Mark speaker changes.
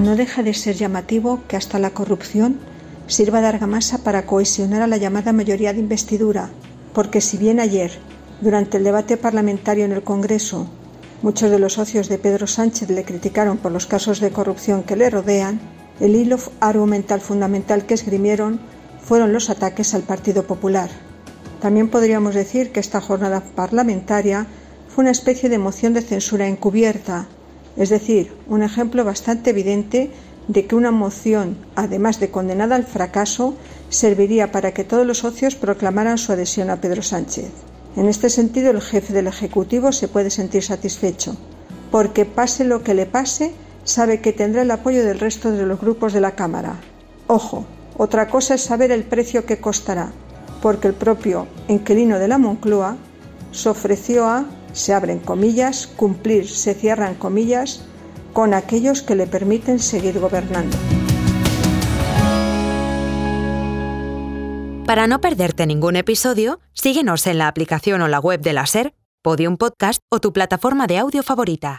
Speaker 1: no deja de ser llamativo que hasta la corrupción sirva de argamasa para cohesionar a la llamada mayoría de investidura, porque si bien ayer, durante el debate parlamentario en el Congreso, muchos de los socios de Pedro Sánchez le criticaron por los casos de corrupción que le rodean, el hilo argumental fundamental que esgrimieron fueron los ataques al Partido Popular. También podríamos decir que esta jornada parlamentaria fue una especie de moción de censura encubierta, es decir, un ejemplo bastante evidente de que una moción, además de condenada al fracaso, serviría para que todos los socios proclamaran su adhesión a Pedro Sánchez. En este sentido, el jefe del Ejecutivo se puede sentir satisfecho, porque pase lo que le pase, sabe que tendrá el apoyo del resto de los grupos de la Cámara. Ojo, otra cosa es saber el precio que costará, porque el propio inquilino de la Moncloa se ofreció a, se abren comillas, cumplir, se cierran comillas, con aquellos que le permiten seguir gobernando.
Speaker 2: Para no perderte ningún episodio, síguenos en la aplicación o la web de la SER, Podium Podcast o tu plataforma de audio favorita.